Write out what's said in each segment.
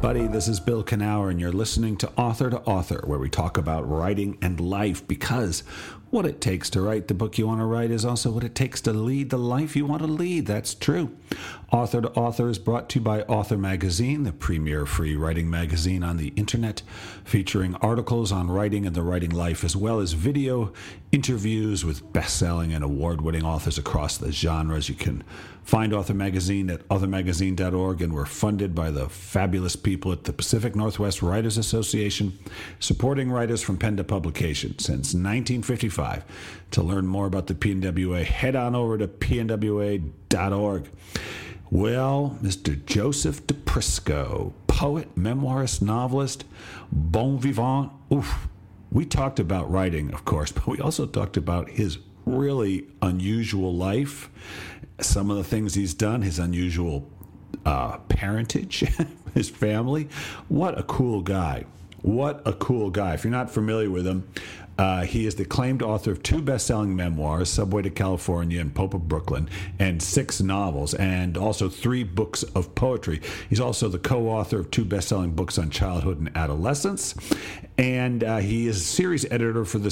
everybody. This is Bill Knauer, and you're listening to Author, where we talk about writing and life, because what it takes to write the book you want to write is also what it takes to lead the life you want to lead. That's true. Author is brought to you by Author Magazine, the premier free writing magazine on the internet, featuring articles on writing and the writing life, as well as video interviews with best-selling and award-winning authors across the genres. You can find Author Magazine at authormagazine.org, and we're funded by the fabulous people at the Pacific Northwest Writers Association, supporting writers from pen to publication since 1955. To learn more about the PNWA, head on over to pnwa.org. Well, Mr. Joseph DePrisco, poet, memoirist, novelist, bon vivant. Oof. We talked about writing, of course, but we also talked about his really unusual life, some of the things he's done, his unusual parentage, his family. What a cool guy. What a cool guy. If you're not familiar with him, he is the acclaimed author of 2 best-selling memoirs, Subway to California and Pope of Brooklyn, and 6 novels, and also 3 books of poetry. He's also the co-author of 2 best-selling books on childhood and adolescence, and he is series editor for the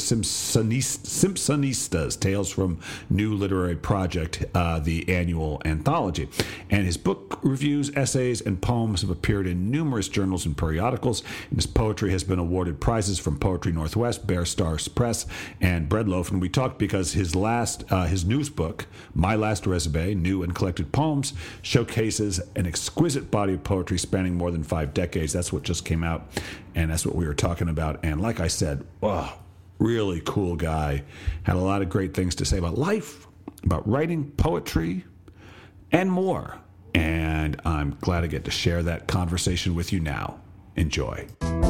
Simpsonistas, Tales from New Literary Project, the annual anthology. And his book reviews, essays, and poems have appeared in numerous journals and periodicals, and his poetry has been awarded prizes from Poetry Northwest, Bear Stars Press, and Breadloaf. And we talked because his newest book, My Last Resume, New and Collected Poems, showcases an exquisite body of poetry spanning more than 5 decades. That's what just came out, and that's what we were talking about. And like I said, really cool guy. Had a lot of great things to say about life, about writing, poetry, and more. And I'm glad I get to share that conversation with you now. Enjoy.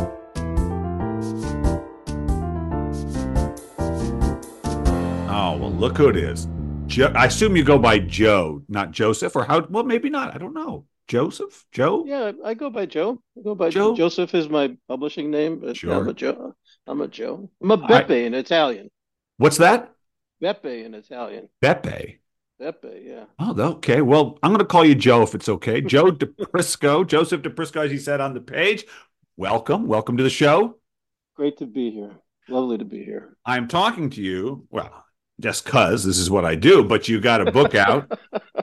Oh, well, look who it is. I assume you go by Joe, not Joseph, or how? Well, maybe not. I don't know. Joseph? Joe? Yeah, I go by Joe. I go by Joe. Joseph is my publishing name, but sure. Yeah, I'm a Joe. I'm a Beppe in Italian. What's that? Beppe in Italian. Beppe? Beppe, yeah. Oh, okay. Well, I'm going to call you Joe if it's okay. Joe DePrisco, Joseph DePrisco, as he said on the page. Welcome. Welcome to the show. Great to be here. Lovely to be here. I'm talking to you, well, just because this is what I do, but you got a book out.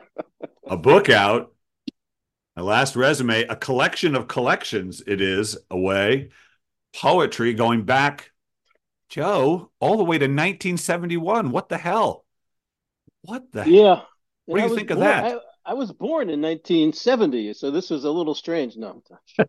My Last Resume, a collection of collections, it is, away. Poetry going back, Joe, all the way to 1971. What the hell? Yeah. What do you think of that? I was born in 1970, so this is a little strange. No.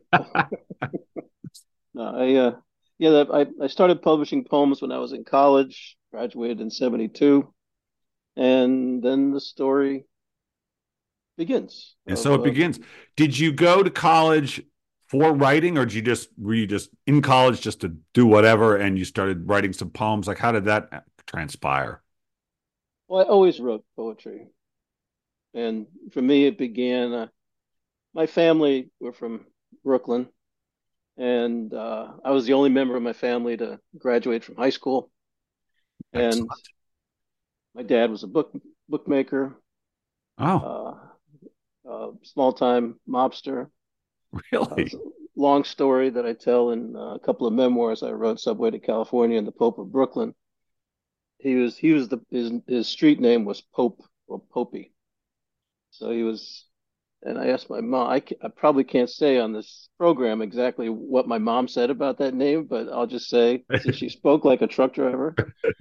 No, I started publishing poems when I was in college, graduated in 72, and then the story begins. So it begins. Did you go to college for writing, or were you just in college just to do whatever, and you started writing some poems? Like, how did that transpire? Well, I always wrote poetry, and for me, it began. My family were from Brooklyn, and I was the only member of my family to graduate from high school. Excellent. And my dad was a bookmaker. Oh. Small-time mobster. Really? Long story that I tell in a couple of memoirs I wrote, Subway to California and the Pope of Brooklyn. His street name was Pope or Popey. So he was, and I asked my mom, I probably can't say on this program exactly what my mom said about that name, but I'll just say she spoke like a truck driver.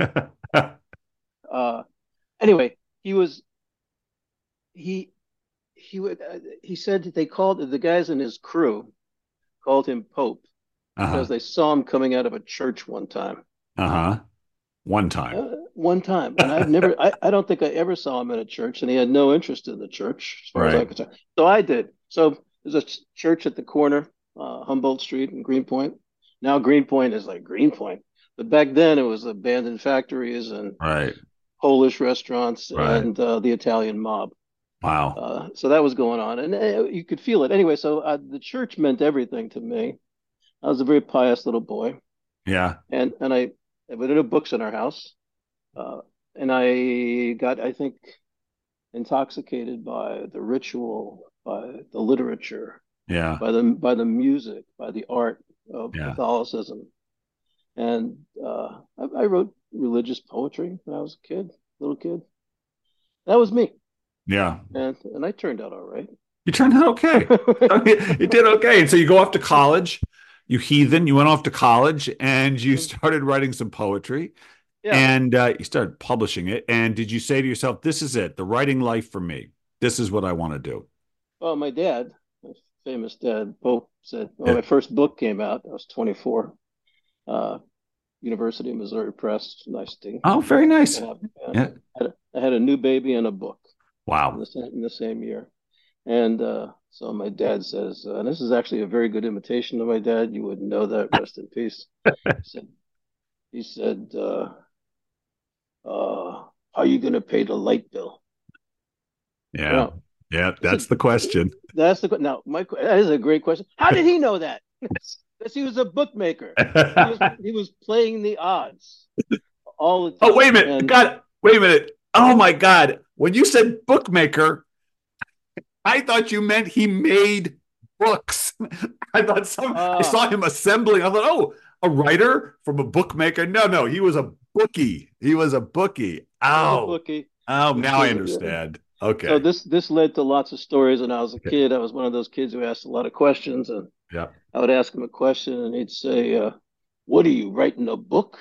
Anyway, he said that the guys in his crew called him Pope because they saw him coming out of a church one time. One time. One time. And I don't think I ever saw him in a church, and he had no interest in the church as far as I could tell. So I did. So there's a church at the corner, Humboldt Street in Greenpoint. Now Greenpoint is like Greenpoint. But back then it was abandoned factories and Polish restaurants and the Italian mob. Wow. So that was going on, and you could feel it. Anyway, so the church meant everything to me. I was a very pious little boy. Yeah. And we didn't have books in our house. And I got, I think, intoxicated by the ritual, by the literature, Yeah. by the music, by the art of Yeah. Catholicism. And I wrote religious poetry when I was a kid, little kid. That was me, Yeah. and I turned out all right. You turned out okay. You did okay. And so you go off to college, you heathen, you went off to college and you started writing some poetry Yeah. and you started publishing it. And did you say to yourself, this is it, the writing life for me? This is what I want to do. Well, my dad, my famous dad, Pope, said, "Well, Yeah. my first book came out. I was 24. Uh, University of Missouri Press, nice thing Oh, very to nice. have. Yeah. I had a new baby and a book Wow. in the same year. And so my dad says, and this is actually a very good imitation of my dad. You wouldn't know that. Rest in peace. He said, he said, how are you going to pay the light bill? Yeah. Now, Yeah. I said, That's the question. that's the now. That is a great question. How did he know that? Because he was a bookmaker. He was playing the odds all the Oh, wait a time. minute. And God, wait a minute. Oh my God. When you said bookmaker, I thought you meant he made books. I uh, saw him assembling. I thought, oh, a writer from a bookmaker. No, no, he was a bookie. He was a bookie. he was a Oh, bookie. oh, He now I was, understand. so Okay. this led to lots of stories. When I was a Okay. kid, I was one of those kids who asked a lot of questions, and Yeah. I would ask him a question, and he'd say, "What are you writing a book?"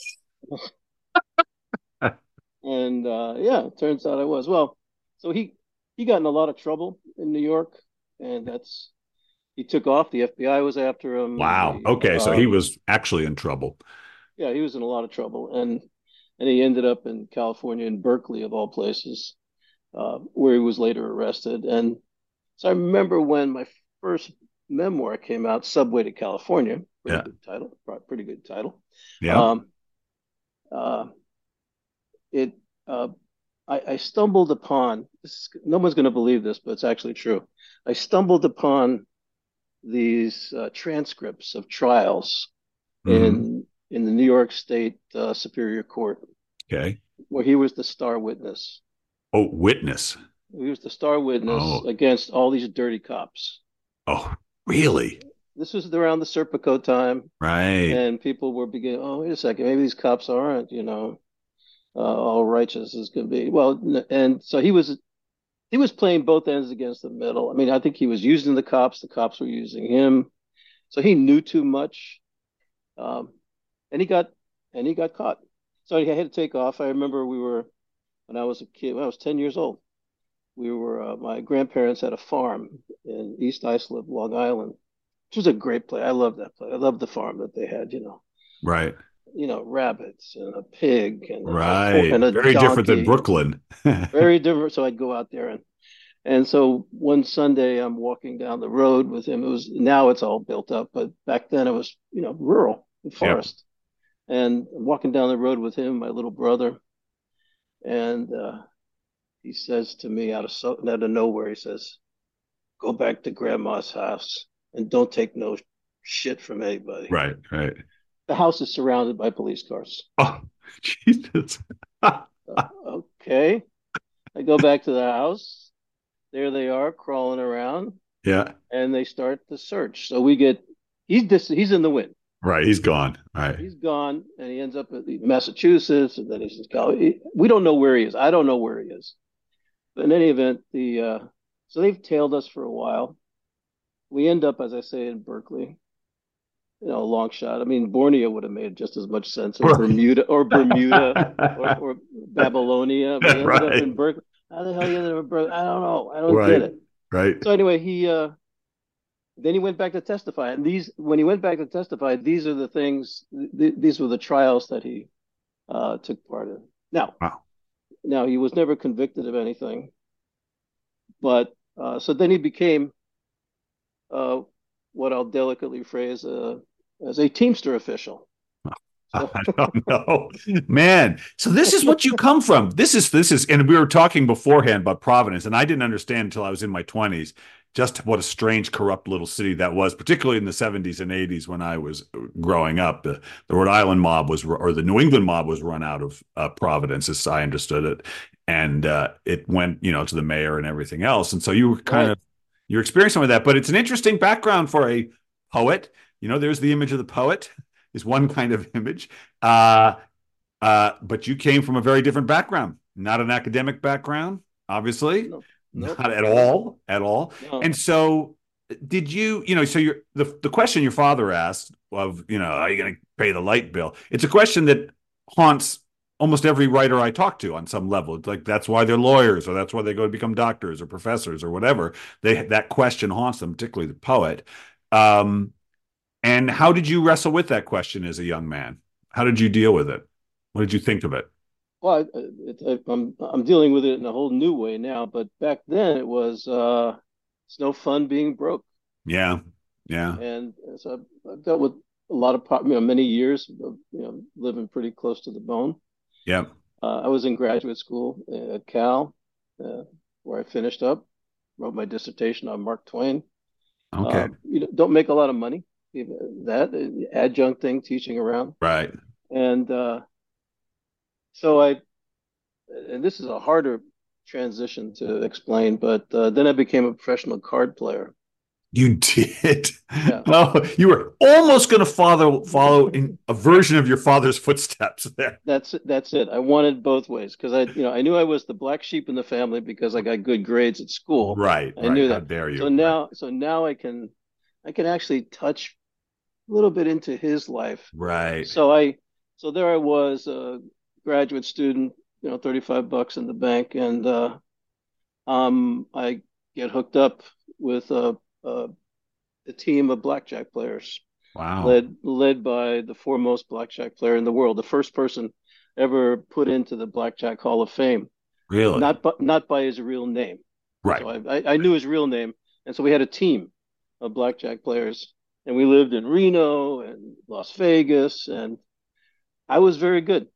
And yeah, it turns out I was. Well, so he got in a lot of trouble in New York, and that's he took off. The FBI was after him. Wow. Okay. So he was actually in trouble. Yeah, he was in a lot of trouble, and he ended up in California, in Berkeley, of all places, where he was later arrested. And so I remember when my first memoir came out, Subway to California, Yeah. pretty good title. Yeah. Um, uh, it uh, I stumbled upon this. No one's going to believe this, but it's actually true. I stumbled upon these transcripts of trials Hmm. in the New York State Superior Court, Okay. where he was the star witness. Oh, witness. He was the star witness Oh, against all these dirty cops. oh, really? This was around the Serpico time, Right. and people were beginning. Oh, wait a second, maybe these cops aren't, all righteous as can be. Well, and so he was playing both ends against the middle. I mean, I think he was using the cops were using him. So he knew too much, um, and he got caught. So he had to take off. I remember when I was a kid, when I was 10 years old. We were my grandparents had a farm in East Islip, Long Island, which was a great place. I love that place. I love the farm that they had. Right. Rabbits and a pig Right. and a Very different than donkey. Brooklyn. Very different. So I'd go out there and so one Sunday I'm walking down the road with him. It was now it's all built up, but back then it was rural, Yep. forest. And I'm walking down the road with him, my little brother, and he says to me out of nowhere, he says, "Go back to grandma's house and don't take no shit from anybody." Right. Right. The house is surrounded by police cars. Oh, Jesus. Okay. I go back to the house. There they are crawling around Yeah. and they start the search. So he's in the wind. Right. He's gone. Right. He's gone and he ends up in Massachusetts and then he's in college. We don't know where he is. I don't know where he is. But in any event, so they've tailed us for a while. We end up, as I say, in Berkeley. A long shot. I mean, Borneo would have made just as much sense, or Babylonia. We ended up Right. in Berkeley. How the hell you ended up in Berkeley? I don't know. I don't get Right. it. Right. So anyway, he then he went back to testify, and when he went back to testify, these are the things. These were the trials that he took part in. Wow. Now he was never convicted of anything, but so then he became uh, what I'll delicately phrase as a Teamster official. So, I don't know, man. So this is what you come from. This is, and we were talking beforehand about Providence, and I didn't understand until I was in my 20s just what a strange, corrupt little city that was, particularly in the 70s and 80s when I was growing up. The Rhode Island mob or the New England mob was run out of Providence, as I understood it, and it went, to the mayor and everything else. And so you were kind right. of You're experiencing with that, but it's an interesting background for a poet. There's the image of the poet is one kind of image. Uh, but you came from a very different background, not an academic background, obviously, No, nope, not at no, all, at all. no. And so, did so the question your father asked of, are you going to pay the light bill? It's a question that haunts almost every writer I talk to on some level. It's like that's why they're lawyers, or that's why they go to become doctors or professors or whatever. That question haunts them, particularly the poet. Um, and how did you wrestle with that question as a young man? How did you deal with it? What did you think of it? Well, I'm dealing with it in a whole new way now, but back then it was it's no fun being broke, Yeah, yeah, and so I've dealt with a lot of many years of living pretty close to the bone. yeah. I was in graduate school at Cal, where I finished up, wrote my dissertation on Mark Twain. Okay, Don't make a lot of money, even that adjunct thing, teaching around, right. and so and this is a harder transition to explain, but then I became a professional card player. You did. Yeah, No, you were almost going to follow in a version of your father's footsteps there. that's it. I wanted both ways because I knew I was the black sheep in the family because I got good grades at school. Right, I right. knew How that. dare So you? Right, now I can actually touch a little bit into his life. right. So there I was, a graduate student, $35 in the bank, and I get hooked up with a, a team of blackjack players, Wow. led by the foremost blackjack player in the world, the first person ever put into the Blackjack Hall of Fame, Really? not by his real name. Right. So I knew his real name, and so we had a team of blackjack players, and we lived in Reno and Las Vegas, and I was very good.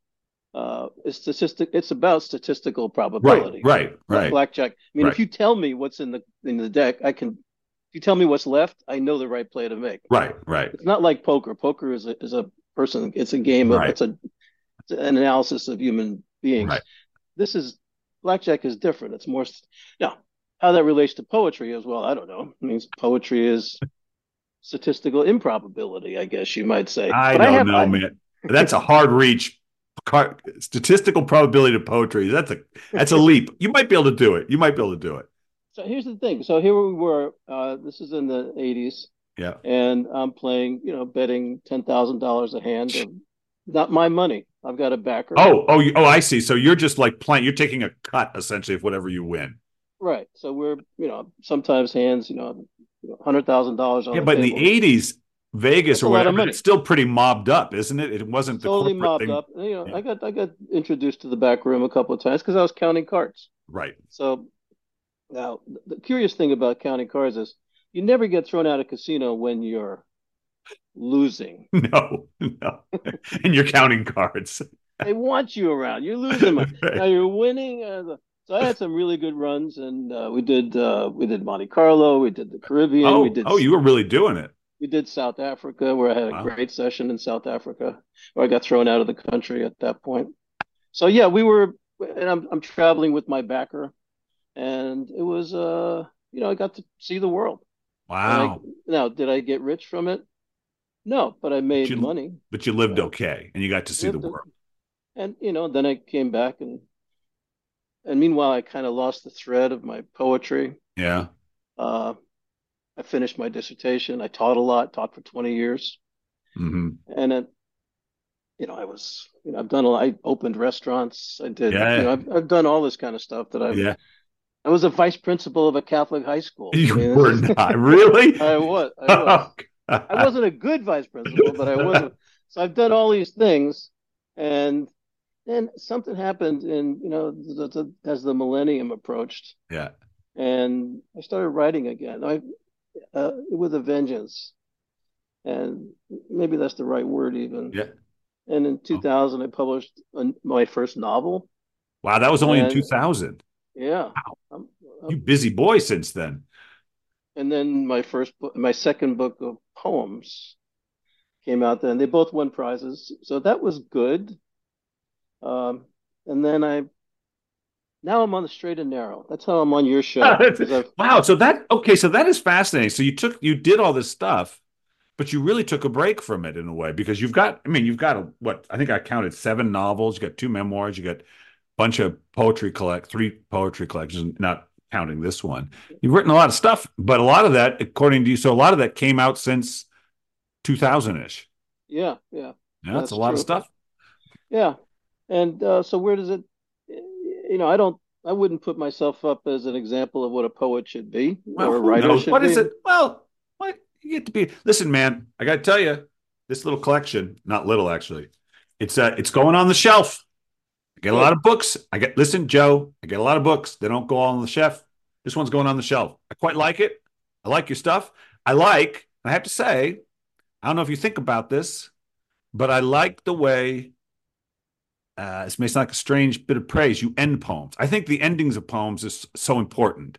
It's about statistical Right, probability. right, right, Blackjack. I mean, right, if you tell me what's in the deck, I can. If you tell me what's left, I know the right play to make. right, right, It's not like poker. Poker is a person. It's a game of right, it's an analysis of human beings. right. This is blackjack is different. It's more now how that relates to poetry as well. I don't know. It means poetry is statistical improbability, I guess you might say. I But I don't have know, I man. That's a hard reach. Statistical probability to poetry. That's a leap. You might be able to do it. You might be able to do it. so here's the thing. So here we were. This is in the 80s, Yeah. and I'm playing. Betting $10,000 a hand of not my money. I've got a backer. Oh, I see. So you're just like playing. You're taking a cut essentially of whatever you win. Right. So we're, sometimes hands, $100,000 on Yeah, the but in the table. '80s, Vegas That's or a lot whatever, of it's money. still pretty mobbed up, isn't it? It wasn't the Totally corporate mobbed thing. up. Yeah. I got introduced to the back room a couple of times because I was counting cards. Right. So now the curious thing about counting cards is you never get thrown out of casino when you're losing. No, no. And you're counting cards. They want you around. You're losing money. Now Right. you're winning. So I had some really good runs, and we did Monte Carlo, we did the Caribbean, Oh, you were really doing it. we did South Africa, where I had a Wow. great session in South Africa, where I got thrown out of the country at that point. So yeah, we were, and I'm traveling with my backer, and it was I got to see the world. And I Wow. now did I get rich from it? No, but I But made you money. but you lived Right? okay and you got to see the Lived it, world. and then I came back, and meanwhile I kind of lost the thread of my poetry. Yeah. Uh, I finished my dissertation. I taught a lot, taught for 20 years, Hmm. and it, I was, I've done a lot. I opened restaurants. I did, Yeah. I've done all this kind of stuff Yeah. I was a vice principal of a Catholic high school. I You mean, this were is, not really. I was. Oh, I God. wasn't a good vice principal, but I was so I've done all these things. And then something happened as the millennium approached, Yeah. and I started writing again. With a vengeance, and maybe that's the right word even. Yeah. And in Oh. 2000, I published my first novel, Wow, that was only in and 2000. yeah, Wow. um, You um, busy boy since then. and then my second book of poems came out. Then they both won prizes, so that was good. Um, and then Now I'm on the straight and narrow. That's how I'm on your show because I've Wow. So that is fascinating. So you did all this stuff, but you really took a break from it in a way because you've got what I think I counted 7 novels, you got 2 memoirs, you got a bunch of three poetry collections, not counting this one. You've written a lot of stuff, but a lot of that, according to you, so a lot of that came out since 2000 ish. yeah, yeah, Yeah, that's a that's lot of true. stuff. Yeah. And so where does it, I wouldn't put myself up as an example of what a poet should be Well, or a who writer knows? should What is be. it? Well, what you get to be. Listen, man, I got to tell you, this little collection, not little actually, it's going on the shelf. I get a lot Good. of books. Listen, Joe, I get a lot of books. They don't go on the shelf. This one's going on the shelf. I quite like it. I like your stuff. I have to say, I don't know if you think about this, but I like the way this may sound like a strange bit of praise. You end poems. I think the endings of poems is so important.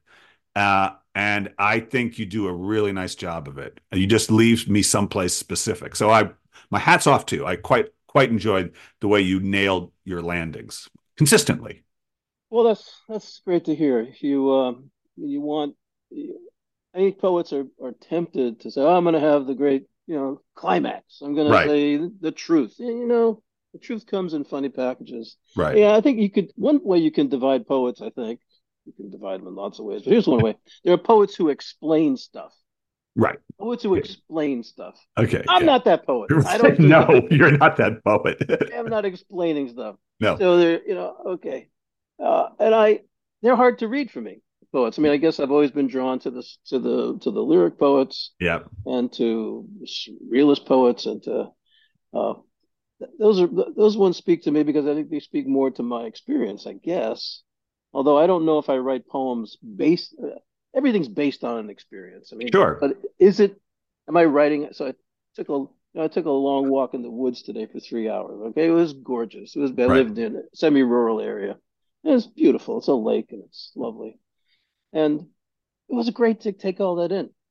And I think you do a really nice job of it. You just leave me someplace specific. So my hat's off to you. I quite enjoyed the way you nailed your landings consistently. Well, that's great to hear. If you want, I think poets are tempted to say, "Oh, I'm going to have the great, climax. I'm going to Right, say the truth." The truth comes in funny packages. right, Yeah, I think one way you can divide poets, I think you can divide them in lots of ways, but here's one way. There are poets who explain stuff. right. Poets who explain stuff. Okay, I'm yeah. not that poet. I don't do that. No, you're not that poet. I'm not explaining stuff. No, So okay. They're hard to read for me, poets. I mean, I guess I've always been drawn to the lyric poets yeah, and to realist poets and to uh, those ones speak to me because I think they speak more to my experience, I guess. Although I don't know if I write poems based, everything's based on an experience. I mean, sure. but is it, am I writing? So I took a long walk in the woods today for 3 hours. Okay. It was gorgeous. I Right. lived in a semi-rural area. It's beautiful. It's a lake and it's lovely. And it was great to take all that in.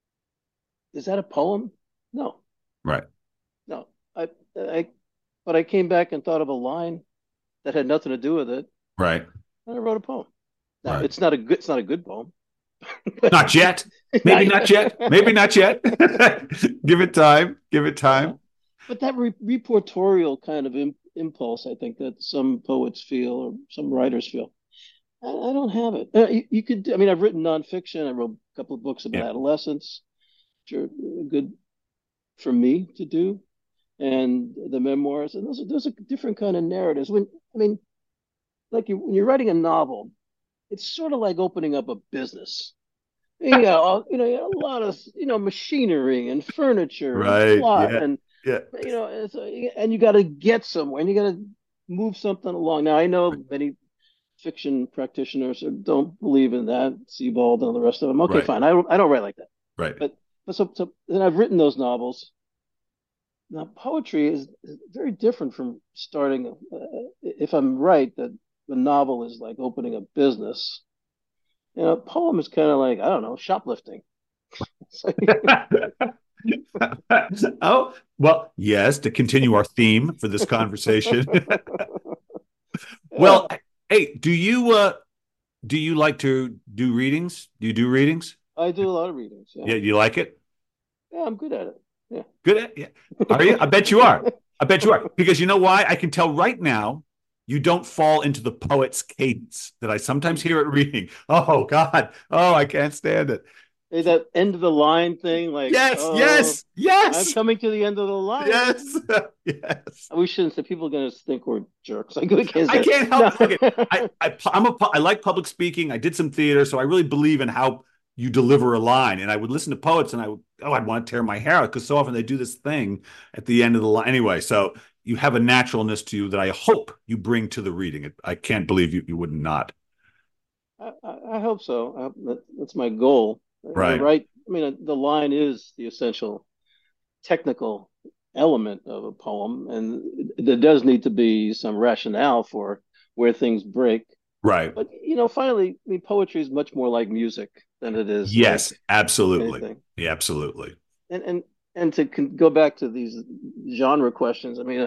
Is that a poem? No, Right. no. I, but I came back and thought of a line that had nothing to do with it, Right. and I wrote a poem. Now Right. it's not a good poem, but Not yet. Maybe not yet. Maybe not yet. Give it time. Give it yeah. time. But that reportorial kind of impulse, I think that some poets feel or some writers feel. I don't have it. You could, I mean, I've written nonfiction. I wrote a couple of books about Yeah. adolescence, which are good for me to do, and the memoirs. And those are different kind of narratives. I mean, when you're writing a novel, it's sort of like opening up a business. You got a lot of machinery and furniture and Right. plot Yeah. and Yeah. and you got to get somewhere and you got to move something along. Now I know many fiction practitioners don't believe in that, Sebald and the rest of them. Okay, Right. fine. I don't write like that. Right. But so then I've written those novels. Now poetry is very different from starting. If I'm right, that the novel is like opening a business. A poem is kind of like, I don't know, shoplifting. Oh, well, yes, to continue our theme for this conversation. Yeah, Well, hey, do you like to do readings? Do you do readings? I do a lot of readings. Yeah, Yeah, you like it? yeah, I'm good at it. Yeah. Good at yeah. Are you? I bet you are. I bet you are. Because you know why? I can tell right now you don't fall into the poet's cadence that I sometimes hear at reading. Oh God. Oh, I can't stand it. Hey, that end of the line thing, like, Yes, oh, yes, I'm yes, coming to the end of the yes, line. yes. We shouldn't say people are going to think we're jerks. Like, we can't I say can't no. help. Okay, I like public speaking. I did some theater, so I really believe in how you deliver a line. And I would listen to poets, and I'd want to tear my hair out because so often they do this thing at the end of the line. Anyway, so you have a naturalness to you that I hope you bring to the reading. I can't believe you would not. I hope so. That's my goal. I Right, write. I mean, the line is the essential technical element of a poem, and there does need to be some rationale for where things break. right. But finally, I mean, poetry is much more like music than it is Yes, like absolutely. anything. Yeah, absolutely. And to go back to these genre questions, I mean,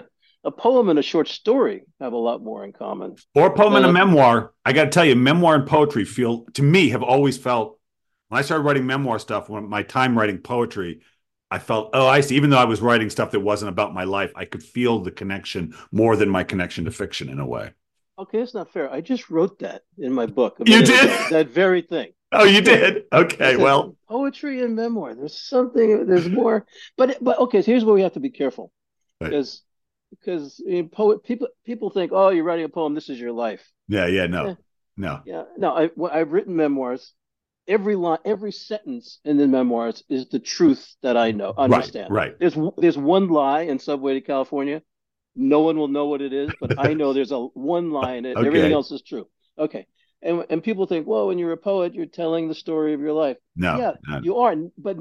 a poem and a short story have a lot more in common Or a poem and than a a, memoir. I got to tell you, memoir and poetry feel to me have always felt when I started writing memoir stuff. When my time writing poetry, I felt, oh, I see. Even though I was writing stuff that wasn't about my life, I could feel the connection more than my connection to fiction in a way. okay, it's not fair. I just wrote that in my book a You minute did? ago. That very thing. Oh, you did? I Okay. said Well, poetry and memoir. There's something. There's more. But okay. So here's where we have to be careful right. because in poet people think, oh, you're writing a poem. This is your life. Yeah, yeah, Eh, no, no. yeah. No. I've written memoirs. Every line, every sentence in the memoirs is the truth that I know Right, understand. right. There's one lie in Subway to California. No one will know what it is, but I know there's a one lie in it. Everything Okay. else is true. Okay. And people think, well, when you're a poet, you're telling the story of your life. No, Yeah, no, you are, but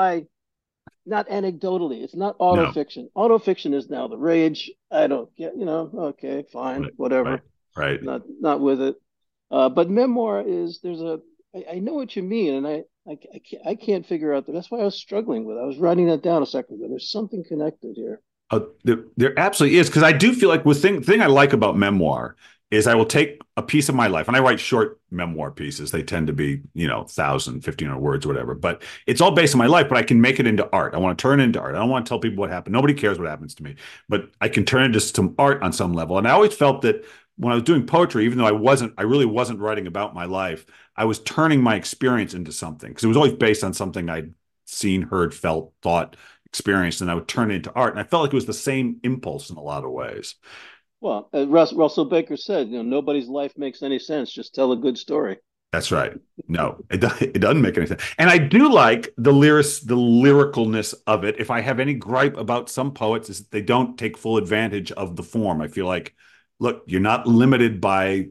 not anecdotally. It's not no. autofiction. Autofiction is now the rage. I don't get, okay, fine, Right, right, whatever. right. Not with it. But memoir is there's a I know what you mean, and I can't figure out that. That's why I was struggling with. I was writing that down a second ago. There's something connected here. There absolutely is because I do feel like thing I like about memoir is I will take a piece of my life and I write short memoir pieces. They tend to be 1,000, 1,500 words, whatever. But it's all based on my life. But I can make it into art. I want to turn it into art. I don't want to tell people what happened. Nobody cares what happens to me. But I can turn it into some art on some level. And I always felt that when I was doing poetry, even though I really wasn't writing about my life. I was turning my experience into something because it was always based on something I'd seen, heard, felt, thought experience, and I would turn it into art. And I felt like it was the same impulse in a lot of ways. Well, Russell Baker said, nobody's life makes any sense. Just tell a good story. That's right. No, it doesn't make any sense. And I do like the lyricalness of it. If I have any gripe about some poets, is that they don't take full advantage of the form. I feel like, look, you're not limited by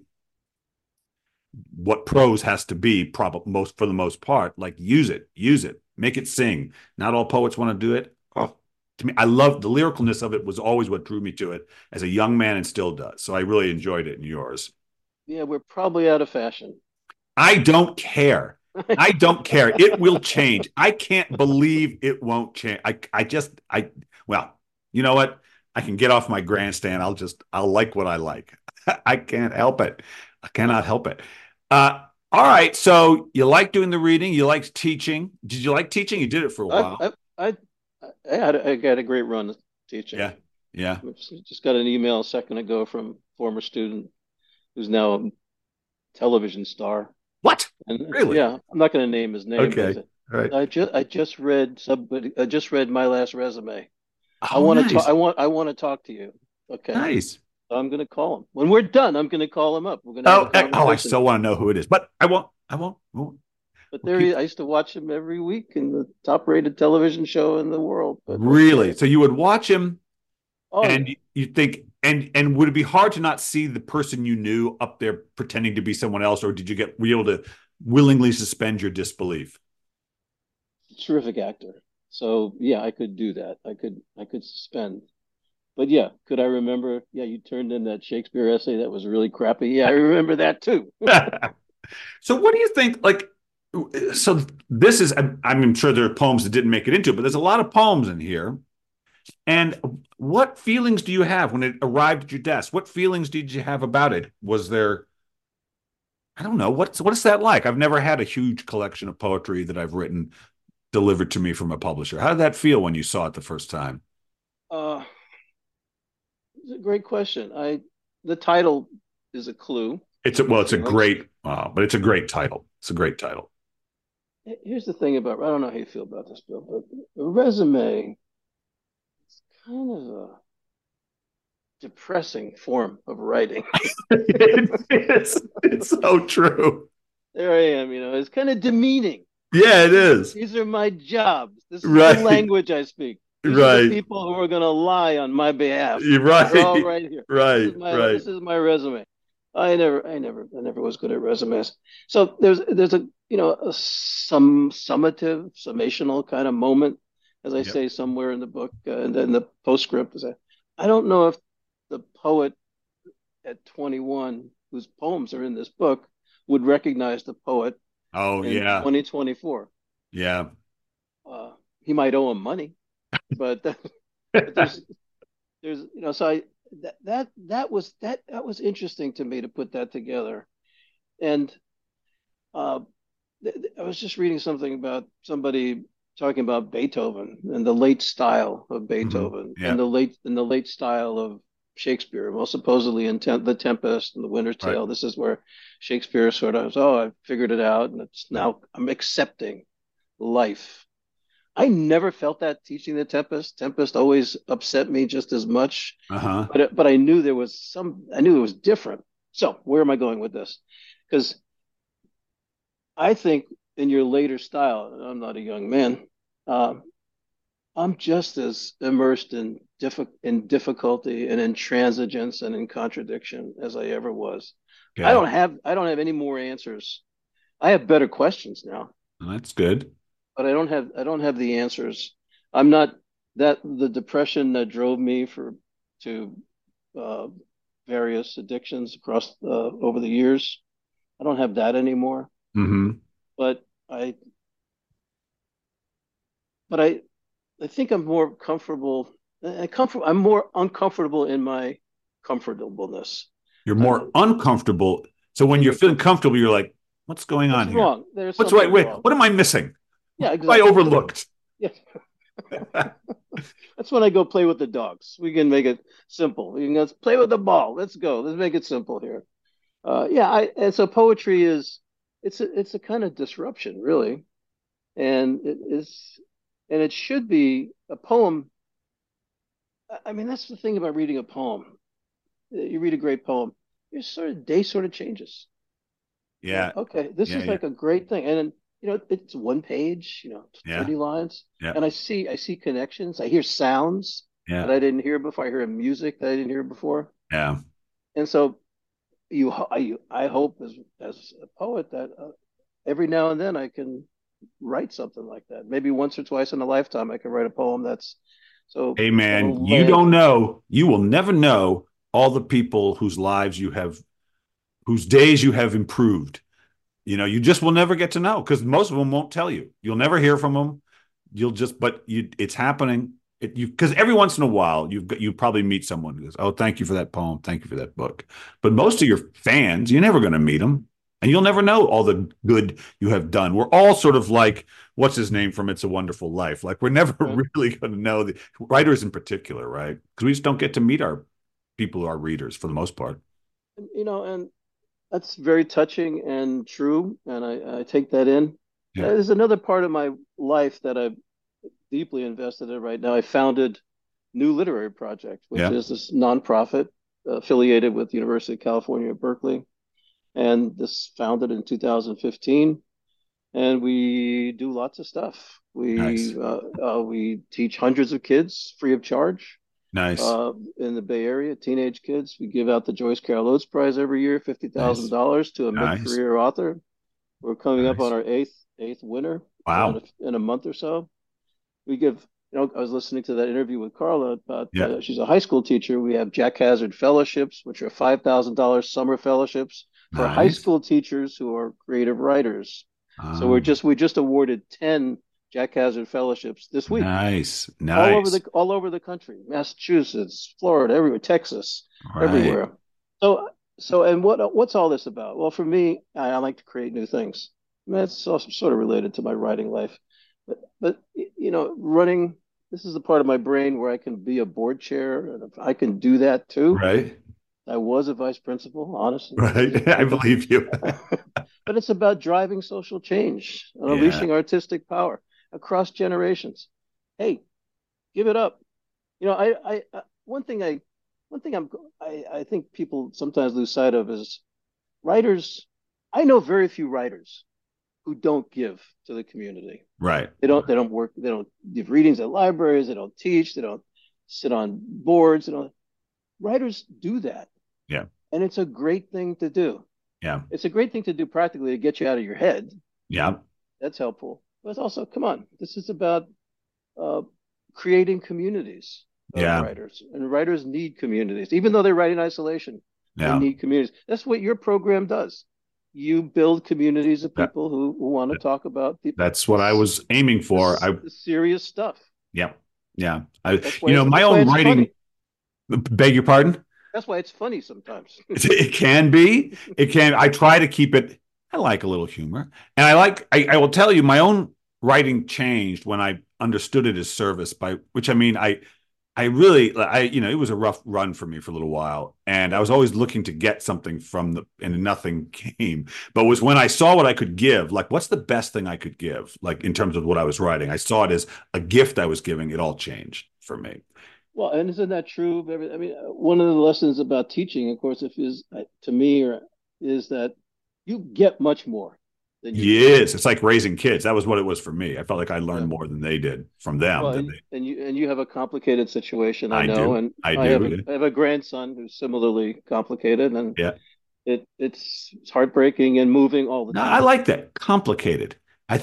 what prose has to be, probably most for the most part. Like use it, make it sing. Not all poets want to do it. Oh, to me, I love the lyricalness of it. Was always what drew me to it as a young man, and still does. So I really enjoyed it in yours. Yeah, we're probably out of fashion. I don't care. I don't care. It will change. I can't believe it won't change. Well, you know what? I can get off my grandstand. I'll like what I like. I can't help it. I cannot help it. Uh, all right. So you like doing the reading. You like teaching. Did you like teaching? You did it for a I, while. I, I, I got a great run teaching. Yeah. Yeah. Just got an email a second ago from a former student who's now a television star. What? And Really? yeah, I'm not going to name his name, but Okay. All right. I just read my last resume. I Oh, want to talk. nice. I want to talk to you. Okay, Nice. so I'm going to call him when we're done. I'm going to call him up. We're going to have a Oh, I conversation. still want to know who it is, but I won't. I won't. But We'll keep I used to watch him every week in the top-rated television show in the world. But really. okay. So you would watch him Oh and yeah. you think and would it be hard to not see the person you knew up there pretending to be someone else, or did you get were you able to willingly suspend your disbelief? Terrific actor. So yeah, I could do that. I could suspend. But yeah, could I remember? Yeah, you turned in that Shakespeare essay that was really crappy. Yeah, I remember that too. So what do you think so this is I'm sure there are poems that didn't make it into it, but there's a lot of poems in here. And what feelings do you have when it arrived at your desk? What feelings did you have about it? Was there, I don't know, what's that like? I've never had a huge collection of poetry that I've written delivered to me from a publisher. How did that feel when you saw it the first time? uh, it's a great question. The title is a clue to my It's a feelings. great, but it's a great title. It's a great title. Here's the thing about I don't know how you feel about this, Bill, but a resume is kind of a depressing form of writing. It's so true. There I am, it's kind of demeaning. Yeah, it is. These are my jobs. This is the Right, language I speak. These are the right. people who are going to lie on my behalf. You're They're all right, right here. right, right. This is my resume. I never was good at resumes. So there's some summative, summational kind of moment, as I Yep. say somewhere in the book, and then the postscript is I don't know if the poet at 21 whose poems are in this book would recognize the poet Oh, in yeah, 2024. yeah. He might owe him money, but but there's so that was interesting to me to put that together. And uh, I was just reading something about somebody talking about Beethoven and the late style of Hmm. Beethoven Yeah. and the late style of Shakespeare. Well, supposedly in The Tempest and The Winter's Right. Tale, this is where Shakespeare sort of, oh, I figured it out, and it's Right. now I'm accepting life. I never felt that teaching The Tempest. Tempest always upset me just as much, Uh-huh. but I knew there was some. I knew it was different. So where am I going with this? Because I think in your later style, I'm not a young man. Uh, I'm just as immersed in difficulty and intransigence and in contradiction as I ever was. Okay. I don't have any more answers. I have better questions now, Well, that's good. but I don't have the answers. I'm not that the depression that drove me for to uh, various addictions across over the years. I don't have that anymore. Hmm. But I but I think I'm more comfortable. I'm more uncomfortable in my comfortableness. You're more I'm uncomfortable. So when in you're the feeling comfortable, you're like, what's going what's on here? wrong? There's What's right? something Wait, wrong. what am I missing? What Yeah, have I exactly. overlooked? Yeah, that's when I go play with the dogs. We can make it simple. We can let's play with the ball. Let's go. Let's make it simple here. Yeah, and so poetry is it's a kind of disruption, really, and it is and it should be a poem. I mean, that's the thing about reading a poem. You read a great poem, your sort of day sort of changes. You know, Yeah. okay, this Yeah. is Yeah. like a great thing, and then it's one page, 30 Yeah. lines, Yeah. and I see connections. I hear sounds that Yeah. I didn't hear before. I hear music that I didn't hear before, Yeah. and so I hope as a poet that every now and then I can write something like that. Maybe once or twice in a lifetime, I can write a poem that's so Hey, got a man, you leg. don't know, you will never know all the people whose lives you have, whose days you have improved. You just will never get to know because most of them won't tell you. You'll never hear from them. It's happening. Because every once in a while you probably meet someone who goes, "Oh, thank you for that poem, thank you for that book." But Yeah. most of your fans, you're never going to meet them, and you'll never know all the good you have done. We're all sort of like what's his name from It's a Wonderful Life. Like we're never Right. really going to know the writers in particular, right? Because we just don't get to meet our people, our readers, for the most part. And that's very touching and true, and I take that in. Yeah, There's another part of my life that I'm deeply invested in right now. I founded New Literary Project, which yeah, is this nonprofit affiliated with the University of California at Berkeley, and this founded in 2015. And we do lots of stuff. nice, We teach hundreds of kids free of charge nice, in the Bay Area, teenage kids. We give out the Joyce Carol Oates Prize every year, fifty thousand nice, dollars to a nice, mid-career author. We're coming up on nice. our eighth winner Wow. in a month or so. We give, I was listening to that interview with Carla about Yeah. she's a high school teacher. We have Jack Hazard fellowships, which are $5,000 summer fellowships for high Nice. school teachers who are creative writers. So Um, we just awarded 10 Jack Hazard fellowships this week, nice. Nice. all over the country, Massachusetts, Florida, everywhere, Texas, Right. everywhere. So and what's all this about? Well, for me, I like to create new things. That's also sort of related to my writing life, but running. This is the part of my brain where I can be a board chair, and if I can do that too. Right. I was a vice principal, honestly. Right. I believe you. But it's about driving social change and Yeah. unleashing artistic power across generations. Hey, give it up. One thing I think people sometimes lose sight of is writers. I know very few writers who don't give to the community. Right. They don't work. They don't give readings at libraries. They don't teach. They don't sit on boards. Writers do that, Yeah. and it's a great thing to do. Yeah. It's a great thing to do practically to get you out of your head. Yeah. That's helpful. But it's also, come on, this is about uh, creating communities of Yeah. writers, and writers need communities, even though they write in isolation. They Yeah. need communities. That's what your program does. You build communities of That, people who want to talk about that's what I was aiming for. the serious stuff. Yeah. Yeah. That's why My that's why own it's writing, funny. Beg your pardon? That's why it's funny sometimes. It can be. It can. I try to keep it. I like a little humor, and I like. I will tell you, my own writing changed when I understood it as service. By which I mean, I really, it was a rough run for me for a little while, and I was always looking to get something from and nothing came. But it was when I saw what I could give, like, what's the best thing I could give, like in terms of what I was writing. I saw it as a gift I was giving. It all changed for me. Well, and isn't that true of every? I mean, one of the lessons about teaching, of course, if is to me, or is that you get much more than you give. Yes, it's like raising kids. That was what it was for me. I felt like I Yeah. learned more than they did from them. Well, Than they, and you have a complicated situation, I I know, do. and I I have a do. I have a grandson who's similarly complicated, and Yeah. it's heartbreaking and moving all the No, I time. like that. Complicated.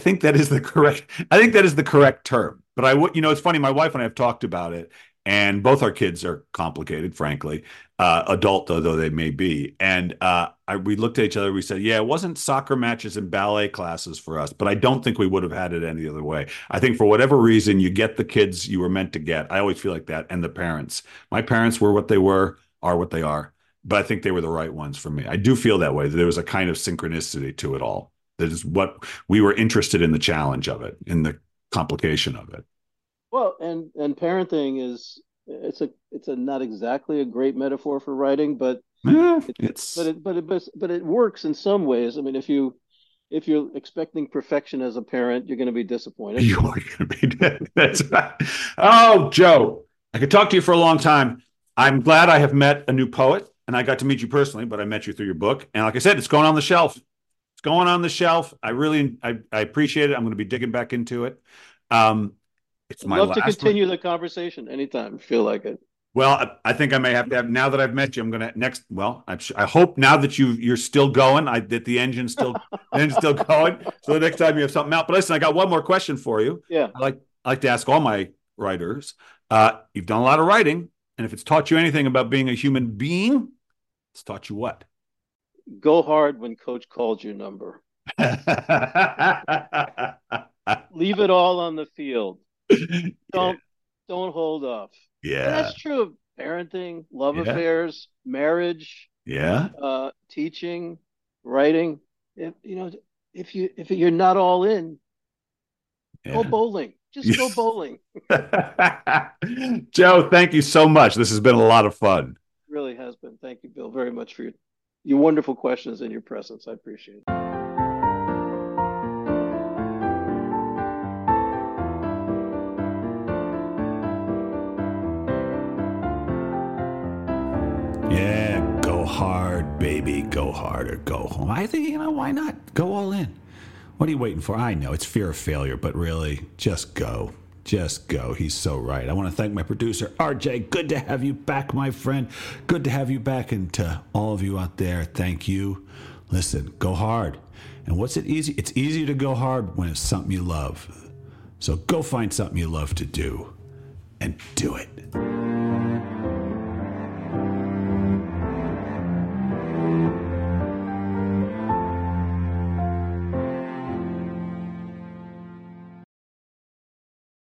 I think that is the correct term. But I would, it's funny. My wife and I have talked about it, and both our kids are complicated, frankly, adult though they may be. And we looked at each other. We said, "Yeah, it wasn't soccer matches and ballet classes for us, but I don't think we would have had it any other way. I think for whatever reason, you get the kids you were meant to get. I always feel like that, and the parents. My parents were what they were, are what they are." But I think they were the right ones for me. I do feel that way. There was a kind of synchronicity to it all. That is what we were interested in, the challenge of it, in the complication of it. Well, and parenting is it's a not exactly a great metaphor for writing, but it but It's it but it but it works in some ways. I mean, if you're expecting perfection as a parent, you're going to be disappointed. you're going to be dead. That's right. Oh, Joe, I could talk to you for a long time. I'm glad I have met a new poet, and I got to meet you personally, but I met you through your book. And like I said, it's going on the shelf. It's going on the shelf. I appreciate it. I'm going to be digging back into it. Um, it's I'd my love to last one. continue the conversation anytime you feel like it. Well, I think I may have to have now that I've met you. I'm gonna next. Well, I hope now that you're still going, that the engine's still going. So the next time you have something out. But listen, I got one more question for you. Yeah, I like to ask all my writers. You've done a lot of writing, and if it's taught you anything about being a human being, it's taught you what? go hard when coach calls your number. Leave it all on the field. Yeah, Don't hold off. And yeah, that's true of parenting, love yeah, affairs, marriage, yeah, teaching, writing. If you know, if you're not all in, go yeah. bowling. Just go bowling. Joe, thank you so much. This has been a lot of fun. Really has been. Thank you, Bill, very much for your wonderful questions and your presence. I appreciate it. Yeah, go hard, baby. Go hard or go home. I think, why not? Go all in. What are you waiting for? I know it's fear of failure, but really, just go. Just go. He's so right. I want to thank my producer, RJ. Good to have you back, my friend. Good to have you back. And to all of you out there, thank you. Listen, go hard. And what's it easy? It's easier to go hard when it's something you love. So go find something you love to do and do it.